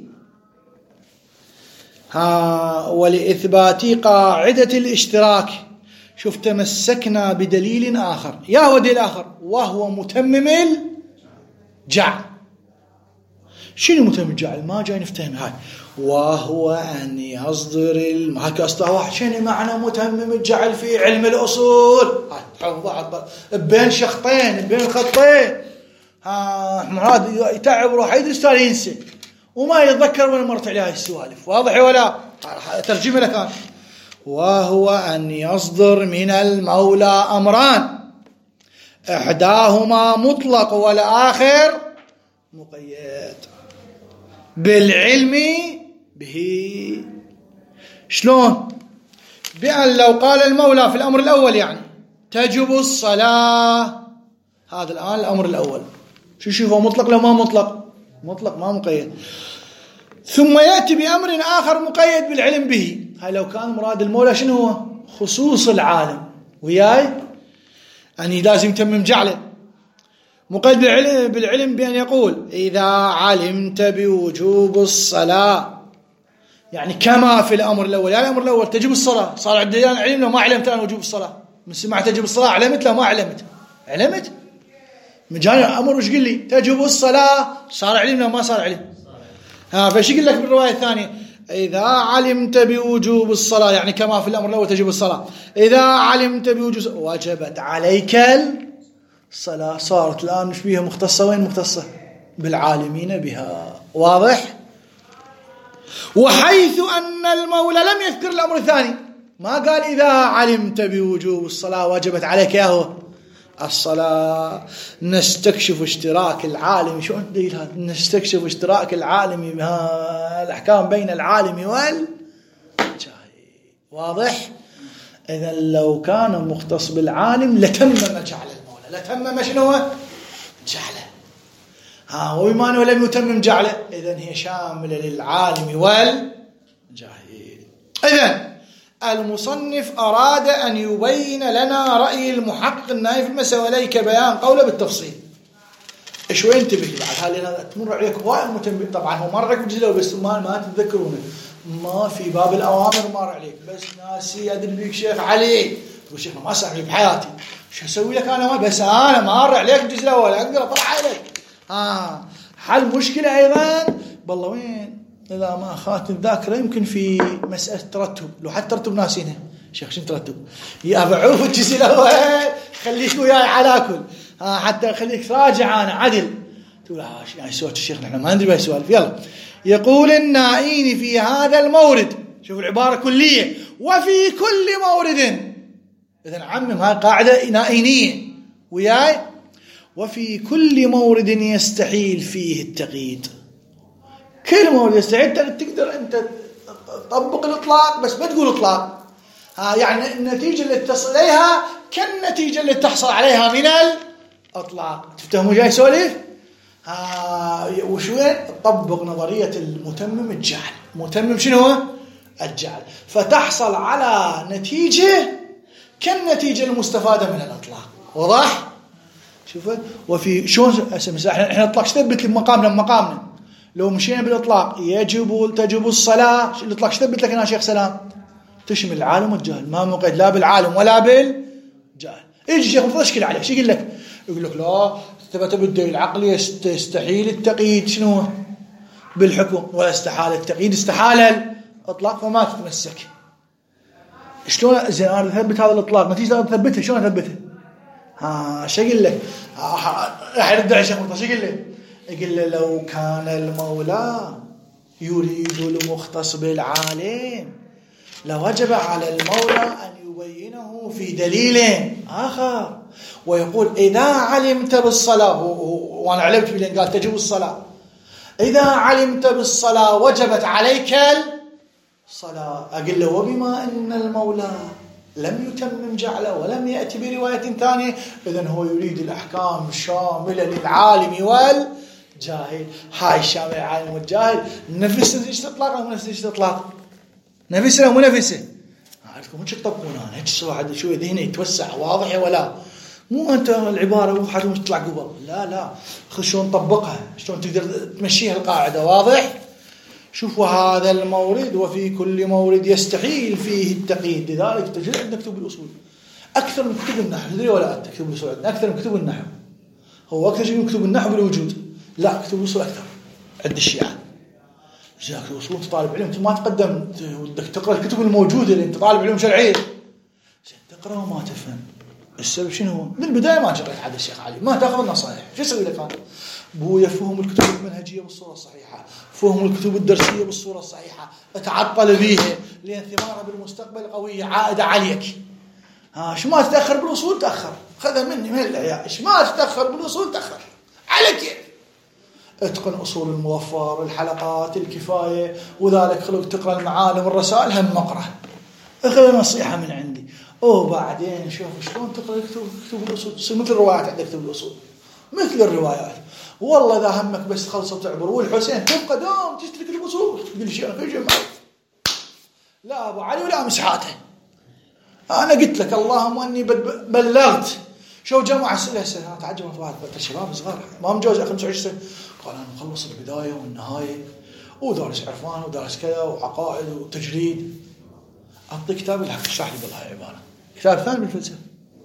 Speaker 1: ها ولإثبات قاعدة الاشتراك. شوف تمسكنا بدليل آخر، يا هو دليل آخر، وهو متمم الجعل. شنو متمم الجعل؟ ما جاي نفتهم هاي. وهو أن يصدر الم... هاي أصلها واحد. شنو معنى متمم الجعل في علم الأصول؟ هاي بين شخطين بين خطين. ها مراد يتعب روح يدرس صار ينسى وما يتذكر وين مرت عليه هاي السوالف. واضح ولا؟ ترجمة لك. وهو أن يصدر من المولى أمران إحداهما مطلق والآخر مقيد بالعلم به. شلون؟ بأن لو قال المولى في الأمر الأول يعني تجب الصلاة، هذا الآن الأمر الأول، شو شوفوا مطلق لو ما مطلق؟ مطلق ما مقيد. ثم يأتي بأمر آخر مقيد بالعلم به. هاي لو كان مراد المولى شنو هو؟ خصوص العالم. وياي أني لازم يتمم جعله. مقيد بالعلم, بالعلم بأن يقول إذا علمت بوجوب الصلاة، يعني كما في الأمر الأول. يعني الأمر الأول تجب الصلاة، صار عندي أنا علم لو ما علمت أنا وجوب الصلاة. من سمعت تجب الصلاة علمت لو ما علمت علمت. من جاني أمر وش قل لي تجب الصلاة، صار علم لو ما صار علم. ها فايش يقول لك بالرواية الثانية؟ إذا علمت بوجوب الصلاة، يعني كما في الأمر الأول تجب الصلاة. إذا علمت بوجوب وجبت عليك الصلاة. صارت الآن مش بيها مختصة، وين مختصة؟ بالعالمين بها. واضح؟ وحيث أن المولى لم يذكر الأمر الثاني، ما قال إذا علمت بوجوب الصلاة وجبت عليك ياهو الصلاة، نستكشف اشتراك العالم. شو أنت دليل هذا؟ نستكشف اشتراك العالم بها الأحكام بين العالم والجاهل. واضح؟ إذا لو كان مختص بالعالم لتمم جعل المولى، لتمم شنو جعله. ها وبما أنه لم يتمم جعله إذن هي شاملة للعالم والجاهل. إذن المصنف أراد أن يبين لنا رأي المحقق الناهي في المسألة وليك بيان قوله بالتفصيل. شوي انتبه بعد هذه تمر عليك هواي متنبه. طبعا هو مر عليك بجزء بس ما ما تتذكرونه، ما في باب الأوامر مر عليك، بس ناسي أدري بيك شيخ علي تقول شيخ ما سامع بحياتي شو أسوي لك أنا؟ ما بس أنا مر عليك الجزء الأول أقدر أطلع عليك. آه حل مشكلة أيضا بالله وين إذا ما أخذت الذاكرة يمكن في مسألة ترتب، لو حتى ترتب ناسينها شيخ شنو ترتب؟ يا بعوف الجزء الأول خليك وياي على كل آه حتى خليك راجع أنا عدل تقول آه يعني سؤال الشيخ نحن ما ندري بهالسؤال. يلا يقول النائين في هذا المورد، شوف العبارة كلية، وفي كل مورد. إذن عمم هاي قاعدة نائينية وياي. وفي كل مورد يستحيل فيه التقييد. كل مورد يستحيل تقدر أنت تطبق الإطلاق بس ما تقول إطلاق. ها يعني النتيجة اللي تصل إليها كالنتيجة اللي تحصل عليها من الإطلاق. تفتهموا جاي سوليف؟ ها وشوين تطبق نظرية المتمم الجعل. متمم شنو هو؟ الجعل. فتحصل على نتيجة كالنتيجة المستفادة من الإطلاق. واضح؟ شوفوا وفي شلون احنا احنا اطلاق تثبت لي مقامنا مقامنا. لو مشينا بالاطلاق يجب تجب الصلاه، الاطلاق تثبت لك انا شيخ سلام تشمل العالم والجاهل، ما مقيد لا بالعالم ولا بالجاهل. يجي شيخ مشكله عليه شو يقول لك؟ يقول لك لا ثبت بالدليل العقلي يستحيل التقييد شنو بالحكم، ولا استحال التقييد استحال الاطلاق فما تتمسك. شلون زين انا اثبت هذا الاطلاق نتيجه اثبتها شلون اثبتها؟ ها شو يقول لك؟ راح يرد على شيخ مرتضى شو يقول له؟ يقول له لو كان المولى يريد المختص بالعالم لوجب على المولى أن يبينه في دليل آخر ويقول إذا علمت بالصلاة، وأنا علمت بلين قال تجب الصلاة، إذا علمت بالصلاة وجبت عليك الصلاة. أقول له وبما أن المولى لم يتمم جعله ولم يأتي برواية ثانية إذن هو يريد الأحكام الشاملة للعالم والجاهل. هاي الشاملة للعالم والجاهل نفس نتيجة إطلاق أو نفس نتيجة إطلاق؟ نفسه أو منفسه؟ أعرفكم مش تطبقونها هيك واحد شوي ذهنه يتوسع واضح ولا مو أنت العبارة واحد مش تطلع قبل لا لا خذ شلون نطبقها شلون تقدر تمشيها القاعدة واضح. شوفوا هذا المورد وفي كل مورد يستحيل فيه التقييد، لذلك تجد عندنا كتب الأصول أكثر من كتب النحو. تدري ولا أنت كتب الأصول عندنا أكثر من كتب النحو؟ هو أكثر شيء من كتب النحو بالوجود، لا كتب الأصول أكثر عند الشيعة. جاك الأصول أنت طالب علم ما تقدم ودك تقرأ الكتب الموجودة اللي أنت طالب علم شرعية تقرأ وما تفهم السبب شنو هو؟ من البداية ما جريت حد الشيخ علي ما تأخذ النصائح شو أسوي لك أنا؟ بويا فهم الكتب المنهجية بالصورة الصحيحة، فهم الكتب الدرسية بالصورة الصحيحة، اتعطل بيها لأن ثمارها بالمستقبل قوية عائدة عليك. ها شو ما تتأخر بالأصول تأخر، خذها مني من العيال، شو ما تتأخر بالأصول تأخر على كيف. اتقن أصول المظفر الحلقات الكفاية وذلك خلوك تقرأ المعالم والرسائل هم مقرأ. أخذ نصيحة من عندي وبعدين شوف شلون تقرأ كتب الأصول تصير مثل الروايات عندك كتب الأصول مثل الروايات. والله إذا همك بس تخلص وتعبر والحسين تبقى دوم تشتري كتب الأصول تقول شيء أنا في جمعة لا أبو علي ولا مسحاته. أنا قلت لك اللهم أني بلغت شو جمع أسئلة سنة تعجب أطفال الشباب صغار ما مجوز خمسة وعشرين سنة قال أنا مخلص البداية والنهاية ودارس عرفان ودارس كذا وعقائد وتجريد. أعطي كتاب اللي اشرح لي بالله عبارة كتاب ثاني بالفلسفة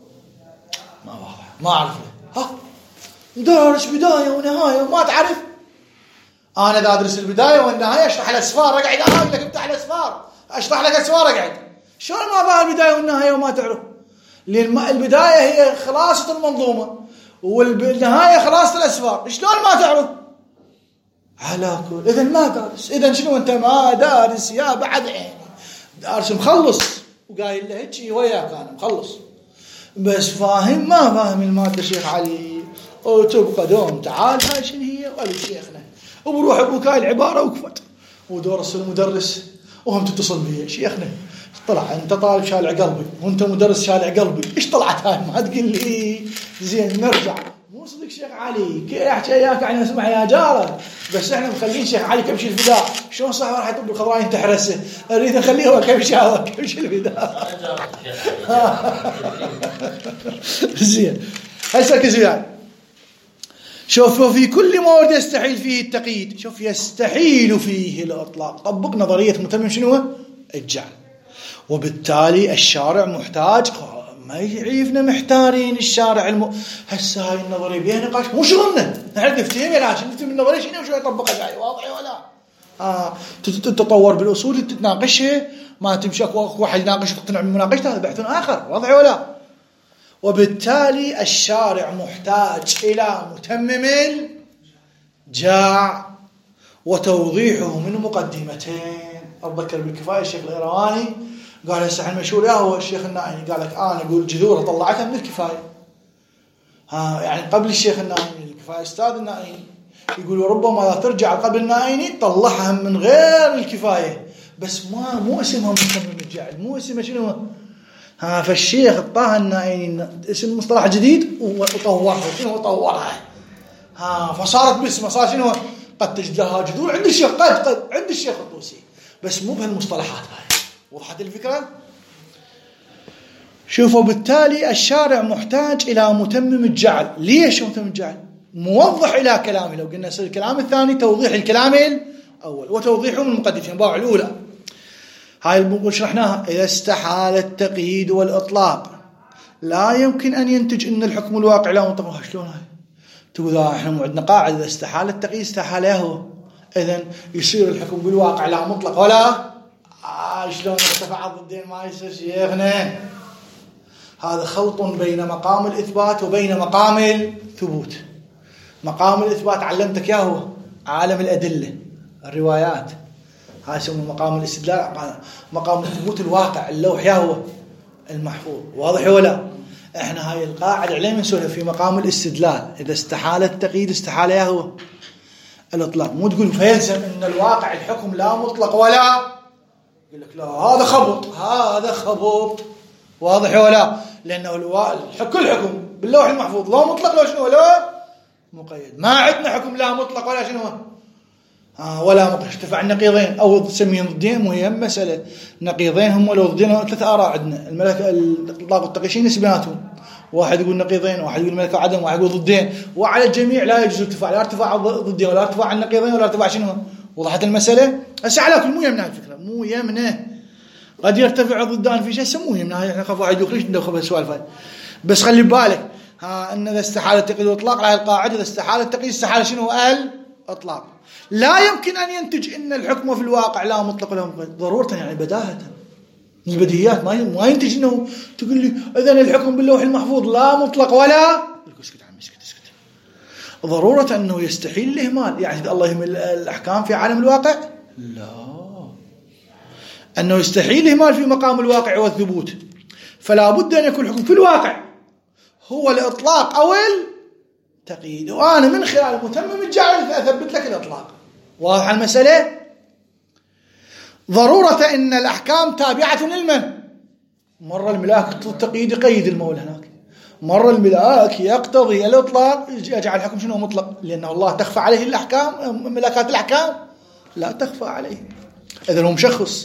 Speaker 1: ما واضح ما أعرف له. ها دارس بداية ونهاية وما تعرف. أنا دا أدرس البداية والنهاية أشرح الأسفار أقعد أقول لك افتح الأسفار أشرح لك أسفار أقعد شلون ما فاهم البداية والنهاية وما تعرف؟ لأن البداية هي خلاصة المنظومة والنهاية خلاصة الأسفار شلون ما تعرف؟ على كل إذن ما دارس. إذن شنو أنت ما دارس يا بعد عيني دارس مخلص وقايل له هيك وياك أنا مخلص بس فاهم ما فاهم المادة شيخ علي وتبقى دوم تعال هاي شنو هي ولا شيخنا وبروح ابوك هاي العبارة وكفت ودورس المدرس وهم تتصل بي شيخنا طلع انت طالب شالع قلبي وانت مدرس شالع قلبي ايش طلعت هاي ما تقول لي زين نرجع مو صدق شيخ علي كي يحكي اياك يعني اسمع يا جارك، بس احنا مخلين شيخ علي كبش الفداء. شلون صح راح يطب الخضراء تحرسه؟ نريد نخليه هو كبش هذا كبش الفداء. زين هسه كزيان. شوف في كل مورد يستحيل فيه التقييد، شوف يستحيل فيه الإطلاق، طبق نظرية متمم شنو؟ الجعل. وبالتالي الشارع محتاج، ما يعيفنا محتارين الشارع الم... هسه هاي النظرية بيها نقاش مو شغلنا، نحن نفتهم يا لاشن نفتهم النظرية شنو وشو يطبقها جاي واضح ولا؟ آه تتطور بالأصول تتناقشها، ما تمشي اكو واحد يناقش تقتنع بمناقشته، هذا بحث آخر واضح ولا؟ وبالتالي الشارع محتاج إلى متمم الجاع وتوضيحه من مقدمتين. أتذكر بالكفاية الشيخ الإيرواني قال هسه احنا مشهور يا هو الشيخ النائني، قال لك أنا أقول جذورها طلعتها من الكفاية. ها يعني قبل الشيخ النائني الكفاية أستاذ النائني يقول ربما لا ترجع قبل النائني طلعها من غير الكفاية، بس ما مو اسمها متمم الجعل، مو اسمها شنو. ها فالشيخ طه النائني اسم مصطلح جديد وطورها. شنو طورها؟ ها فصارت باسمه صار شنو؟ قد تجد لها جذور عند الشيخ، قد قد عند الشيخ الطوسي، بس مو بهالمصطلحات هاي. وضحت الفكرة؟ شوفوا بالتالي الشارع محتاج إلى متمم الجعل. ليش متمم الجعل؟ موضح إلى كلامه. لو قلنا يصير الكلام الثاني توضيح الكلام الأول وتوضيحه من المقدمتين باع الأولى. هاي الموضوع شرحناها. إذا استحال التقييد والإطلاق لا يمكن أن ينتج أن الحكم الواقع لا مطلق. شلون هاي؟ تقول احنا عندنا قاعدة إذا استحال التقييد استحال هو، إذن يصير الحكم بالواقع لا مطلق ولا آه شلون ارتفع ضدين ما يصير شيخنا. هذا خلط بين مقام الإثبات وبين مقام الثبوت. مقام الإثبات علمتك ياهو عالم الأدلة الروايات، هاي يسمونه مقام الاستدلال. مقام الثبوت الواقع اللوح ياهو المحفوظ. واضح ولا؟ احنا هاي القاعدة علينا نسولها في مقام الاستدلال. إذا استحال التقييد استحال ياهو الإطلاق. مو تقول فيلزم إن الواقع الحكم لا مطلق ولا، يقول لك لا هذا خبط هذا خبط. واضح ولا؟ لأنه كل حكم باللوح المحفوظ لا مطلق لا شنو ولا مقيد. ما عندنا حكم لا مطلق ولا شنو آه ولا مقيد. ارتفع النقيضين أو تسميهم ضدين، مهم مسألة نقيضين هم ولا ضدين. ثلاث آراء عندنا الملكة الإطلاق والتقييد نسبياتهم، واحد يقول نقيضين، واحد يقول ملكة عدم، واحد يقول ضدين. وعلى الجميع لا يجوز ارتفاع، لا ارتفاع ضدين ولا ارتفاع النقيضين ولا ارتفاع شنو. وضحت المسألة؟ هسه على كل مو يمنع الفكرة، مو يمنع. قد يرتفع ضدان في شيء سموه يمنع. احنا خاف واحد يخرج ندخل بالسوالف هاي، بس خلي بالك ها ان اذا استحال التقييد والاطلاق على القاعده اذا استحال التقييد استحال شنو الاطلاق. لا يمكن ان ينتج ان الحكم في الواقع لا مطلق ولا مقيد ضروره، يعني بداهه من البديهيات. ما ما ينتج انه تقول لي اذا الحكم باللوح المحفوظ لا مطلق ولا اسكت عم اسكت اسكت. ضروره انه يستحيل الاهمال. يعني الله يهمل الاحكام في عالم الواقع؟ لا، انه يستحيل الاهمال في مقام الواقع والثبوت. فلا بد ان يكون الحكم في الواقع هو الإطلاق أو التقييد، وأنا من خلال متمم الجعل أثبت لك الإطلاق. واضح المسألة؟ ضرورة أن الأحكام تابعة للمن؟ مرة الملاك يقتضي التقييد يقيد المولى هناك، مرة الملاك يقتضي الإطلاق يجعل الحكم شنو مطلق، لأنه الله تخفى عليه الأحكام. ملاكات الأحكام لا تخفى عليه، إذا هو مشخص.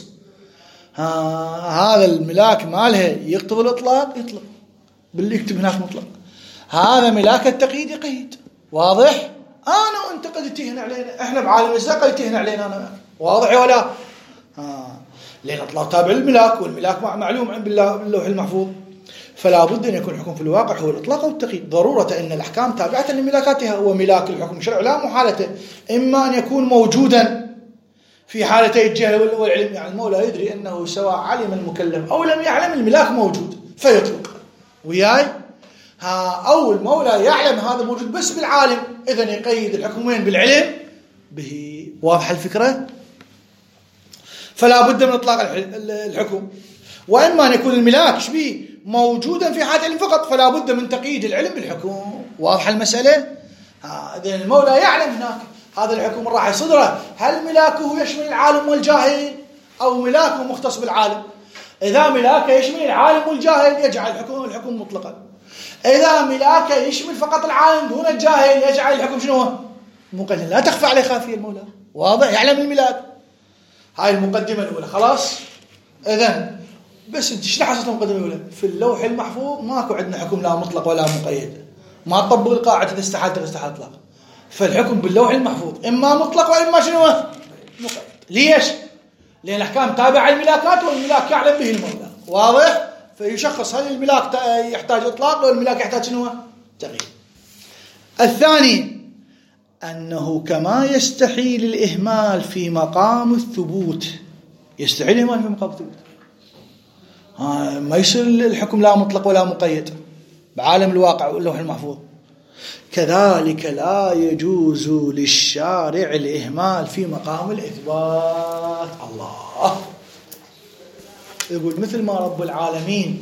Speaker 1: هذا الملاك مالها يقتضي الإطلاق يطلق، باللي يكتب هناك مطلق. هذا ملاك التقييد يقيد. واضح؟ أنا وأنت قد يتهن علينا، إحنا بعالم الإجزاء قد يتهن علينا أنا. واضح ولا؟ آه. لأن الإطلاق تابع للملاك، والملاك معلوم عن باللوح المحفوظ. فلا بد أن يكون الحكم في الواقع هو الإطلاق أو التقييد. ضرورة أن الأحكام تابعة لملاكاتها، وملاك الحكم شرع لا محالته، إما أن يكون موجودا في حالتي الجهل والعلم. يعني المولى يدري أنه سواء علم المكلف أو لم يعلم الملاك موجود فيطلق وياي. ها أو المولى يعلم هذا موجود بس بالعالم، إذن يقيد الحكمين بالعلم به. واضح الفكرة؟ فلا بد من إطلاق الحكم. وإما أن يكون الملاك شبيه موجودا في حالة العلم فقط، فلا بد من تقييد العلم بالحكم. واضح المسألة؟ إذن المولى يعلم هناك هذا الحكم راح يصدره، هل ملاكه يشمل العالم والجاهل أو ملاكه مختص بالعالم؟ إذا ملاكه يشمل العالم والجاهل يجعل الحكم الحكم مطلقا. إذا ملاكه يشمل فقط العالم دون الجاهل يجعل الحكم شنو هو؟ مقيدا، لا تخفى عليه خافية المولى، واضح؟ يعلم الملاك. هاي المقدمة الأولى خلاص. إذن بس انت ايش حصلت المقدمة الأولى؟ في اللوح المحفوظ ماكو عندنا حكم لا مطلق ولا مقيد، ما تطبق القاعدة إذا استحالت استحال إطلاق. فالحكم باللوح المحفوظ إما مطلق وإما شنو؟ مقيد. ليش؟ لأن الأحكام تابعة للملاكات والملاك يعلم به المولى، واضح؟ فيشخص هل الملاك يحتاج إطلاق لو الملاك يحتاج شنو؟ تغيير. الثاني أنه كما يستحيل الإهمال في مقام الثبوت، يستحيل الإهمال في مقام الثبوت، ما يصير الحكم لا مطلق ولا مقيد بعالم الواقع واللوح المحفوظ، كذلك لا يجوز للشارع الإهمال في مقام الإثبات. الله يقول مثل ما رب العالمين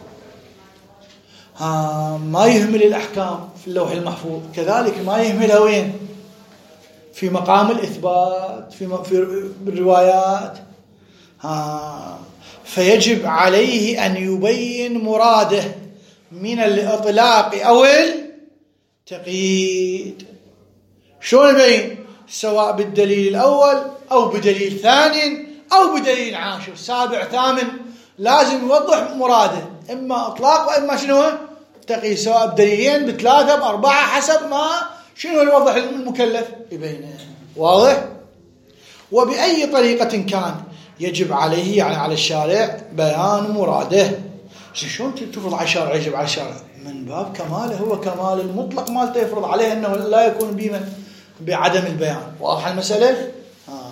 Speaker 1: ها ما يهمل الأحكام في اللوح المحفوظ، كذلك ما يهملها وين؟ في مقام الإثبات في في الروايات. ها فيجب عليه أن يبين مراده من الإطلاق أو التقييد. شلون يبين؟ سواء بالدليل الأول أو بدليل ثاني أو بدليل عاشر سابع ثامن، لازم يوضح مراده، إما إطلاق وإما شنو تقييد، سواء بدليلين بثلاثة بأربعة حسب ما شنو يوضح المكلف يبينه، واضح؟ وبأي طريقة كان يجب عليه يعني على الشارع بيان مراده. شلون تفرض على الشارع يجب على الشارع؟ من باب كماله، هو كمال المطلق مالته يفرض عليه أنه لا يكون بمن بعدم البيان، واضح المسألة؟ آه.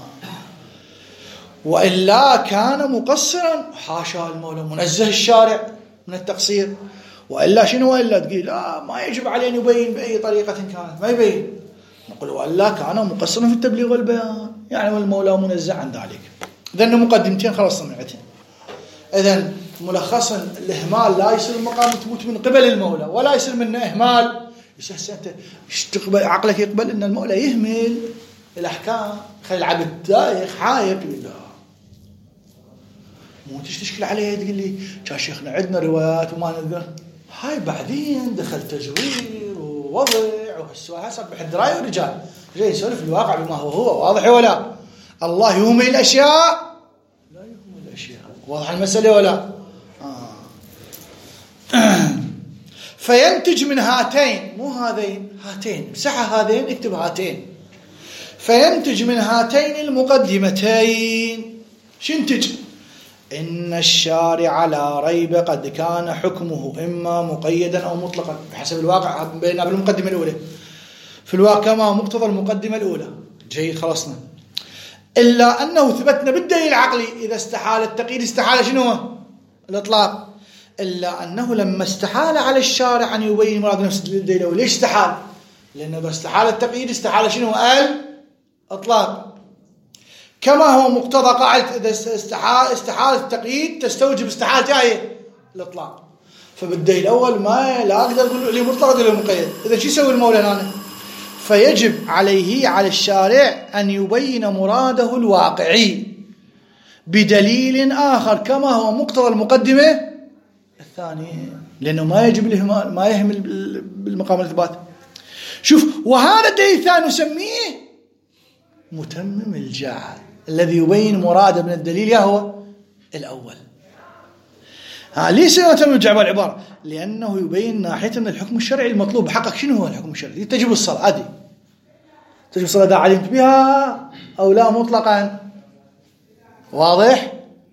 Speaker 1: وإلا كان مقصرا، حاشا المولى منزه الشارع من التقصير، وإلا شنو؟ وإلا تقول لا ما يجب عليه أن يبين بأي طريقة كانت، ما يبين، نقول وإلا كان مقصرا في التبليغ والبيان، يعني والمولى منزه عن ذلك. إذن مقدمتين خلاص سمعتين. إذن ملخصا الإهمال لا يصير مقام ثبوت من قبل المولى ولا يصير منه إهمال. أنت عقلك يقبل أن المولى يهمل الأحكام، خلي العبد دايخ حايق، لا مو تشتكل عليه تقول لي يا شيخنا عندنا روايات وما نقدر، هاي بعدين دخل تزوير ووضع وهالسؤال صبح الدراية ورجال جاي يسولف الواقع بما هو هو، واضح ولا؟ الله يهمل الأشياء لا يهمل الأشياء، واضح المسألة ولا؟ آه. فينتج من هاتين، مو هذين، هاتين، مسحة هذين اكتب هاتين، فينتج من هاتين المقدمتين شنتج؟ إن الشارع لا ريب قد كان حكمه إما مقيدا أو مطلقا بحسب الواقع بيننا بالمقدمة الأولى، في الواقع كما مقتضى المقدمة الأولى. جيد خلصنا. إلا أنه ثبتنا بالدليل العقلي إذا استحال التقييد استحال شنو؟ الإطلاق. إلا أنه لما استحال على الشارع أن يبين مراد نفس الدليل الأولى، ليش استحال؟ لأنه إذا استحال التقييد استحال شنو؟ الإطلاق، كما هو مقتضى قاعدة إذا استحال استحال التقييد تستوجب استحال جاية الإطلاق. فبالدليل الأول ما لا أقدر أقول لي مطلق ولا مقيد. إذا شو يسوي المولى هنا؟ فيجب عليه على الشارع أن يبين مراده الواقعي بدليل آخر كما هو مقتضى المقدمة الثانية، لأنه ما يجب الإهمال، ما يهمل بالمقام الإثبات. شوف، وهذا الدليل الثاني نسميه متمم الجعل الذي يبين مراده من الدليل يا هو الأول. ها ليس متمم الجعل بالعبارة، لأنه يبين ناحية من الحكم الشرعي المطلوب حقق. شنو هو الحكم الشرعي؟ تجب الصلاة، أدي تجب الصلاة إذا علمت بها أو لا مطلقا، واضح؟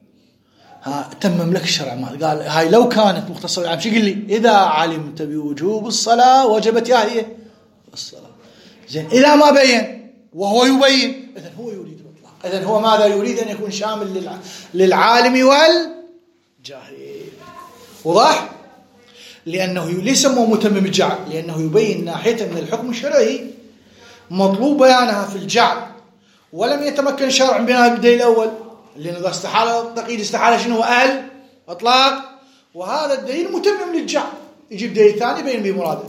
Speaker 1: ها تمم لك الشرع، ما قال هاي لو كانت مختصرة عام شو يقول لي؟ إذا علمت بوجوب الصلاة وجبت يا هي الصلاة. زين إذا ما بين وهو يبين، إذن هو يريد الإطلاق. إذن هو ماذا يريد؟ أن يكون شامل للعالم والجاهل، واضح؟ لأنه ليس مو متمم الجعل، لأنه يبين ناحية من الحكم الشرعي مطلوب بيانها في الجعل، ولم يتمكن الشرع من بيانها بالدليل الأول، لأنه إذا استحال التقييد استحال شنو هو الإطلاق، وهذا الدليل متمم للجعل، يجيب دليل ثاني يبين به مراده.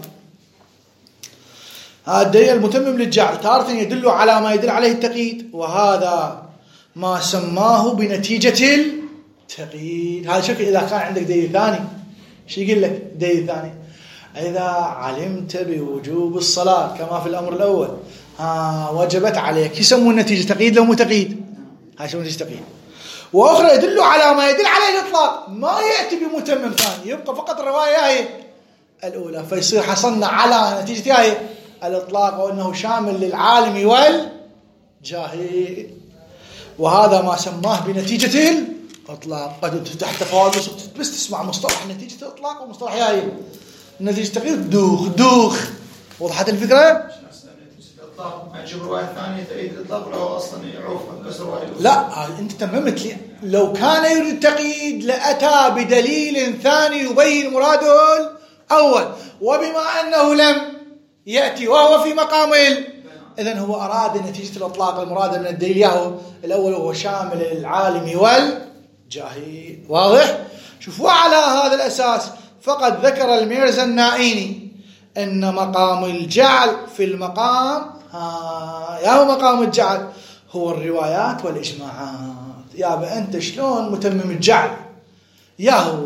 Speaker 1: هذا الدليل المتمم للجعل تارة يدل على ما يدل عليه التقييد، وهذا ما سماه بنتيجة التقييد. هذا شكل إذا كان عندك دليل ثاني شو يقول لك؟ دليل ثاني إذا علمت بوجوب الصلاة كما في الأمر الأول ها وجبت عليك، يسمون نتيجة تقييد لو متقيد، هاي يسمون نتيجة تقييد. وأخرى يدل على ما يدل عليه الإطلاق، ما يأتي بمتمم ثاني، يبقى فقط الرواية هي الأولى، فيصير حصلنا على نتيجة هي الإطلاق، وأنه شامل للعالم والجاهل. وهذا ما سماه بنتيجة الإطلاق. قد تحت فوائد بس تسمع مصطلح نتيجة الإطلاق ومصطلح هي نتيجة تقييد دوخ دوخ. وضحت الفكرة؟
Speaker 2: أجيب رواية ثانية تأييد الإطلاق ولا هو أصلا يعوف بس رواية؟
Speaker 1: لا أنت تممت لي. لو كان يريد التقييد لأتى بدليل ثاني يبين مراده الأول، وبما أنه لم يأتي وهو في مقام إذن هو أراد نتيجة الإطلاق المراد من الدليل ياهو الأول وهو شامل العالم والجاهل. واضح؟ شوفوا على هذا الأساس فقد ذكر الميرزا النائيني أن مقام الجعل في المقام ها يا مقام الجعل هو الروايات والإجماعات. يا أنت شلون متمم الجعل؟ يا هو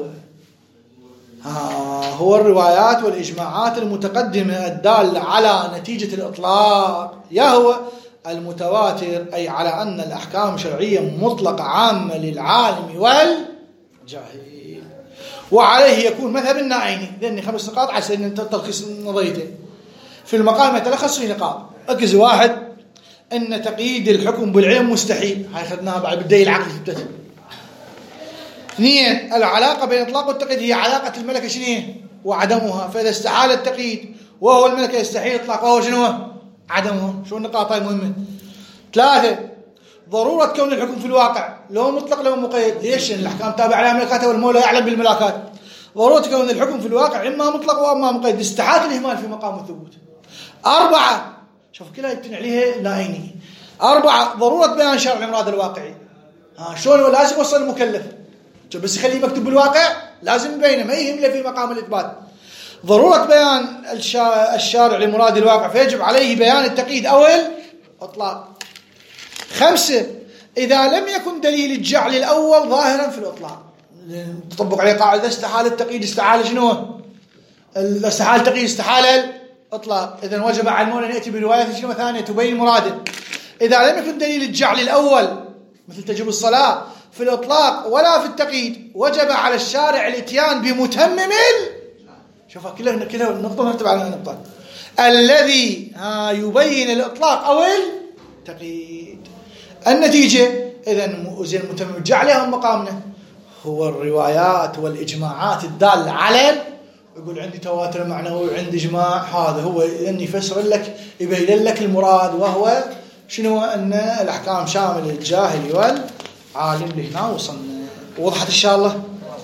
Speaker 1: ها هو الروايات والإجماعات المتقدمة الدالة على نتيجة الإطلاق، يا هو المتواتر، أي على أن الأحكام الشرعية مطلقة عامة للعالم والجاهل. وعليه يكون مذهب النائيني. لأني خمس نقاط على سبيل تلخيص نظريته في المقام يتلخص في نقاط. ركز: واحد، أن تقييد الحكم بالعلم مستحيل، هاي أخذناها بعد بالدليل العقلي تبتدئ. اثنين، العلاقة بين الإطلاق والتقييد هي علاقة الملكة شنو وعدمها، فإذا استحال التقييد وهو الملكة يستحيل الإطلاق وهو شنو عدمها. شو النقاط هاي مهمة. ثلاثة، ضرورة كون الحكم في الواقع لو مطلق لو مقيد. ليش؟ الأحكام تابعة لها ملكاته والمولى يعلم بالملاكات. ضرورة كون الحكم في الواقع إما مطلق وإما مقيد، استحالة الإهمال في مقام الثبوت. أربعة، شوف كلها يبتني عليها نائيني. أربعة، ضرورة بيان شرع المراد الواقعي. ها شلون؟ لازم يوصل المكلف، بس يخليه مكتوب بالواقع لازم يبينه، ما يهم له في مقام الإثبات. ضرورة بيان الشارع لمراد الواقع فيجب عليه بيان التقييد أو الإطلاق. خمسة، إذا لم يكن دليل الجعل الأول ظاهرا في الإطلاق، تطبق عليه قاعدة استحال التقييد استحال شنو؟ استحال التقييد استحال الإطلاق. إذن وجب على المولى أن يأتي برواية شنو ثانية تبين مراده. إذا لم يكن دليل الجعل الأول مثل تجب الصلاة في الإطلاق ولا في التقييد، وجب على الشارع الاتيان بمتمم. شوفوا كلها كلها النقطة نكتب على النقطة الذي يبين الإطلاق أو التقييد. النتيجة إذن زين المتمم الجعلي هم مقامنا هو الروايات والإجماعات الدالة على، يقول عندي تواتر معنوي وعندي إجماع، هذا هو أن يفسر لك يبين لك المراد، وهو شنو؟ أن الأحكام شامل الجاهل والعالم. لهنا وصلنا. وضحت إن شاء الله؟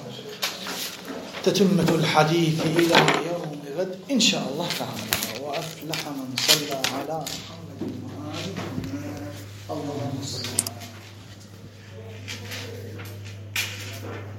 Speaker 1: تتمة الحديث إلى يوم غد إن شاء الله تعالى. وأفلح من صلى على محمد اللهم صل.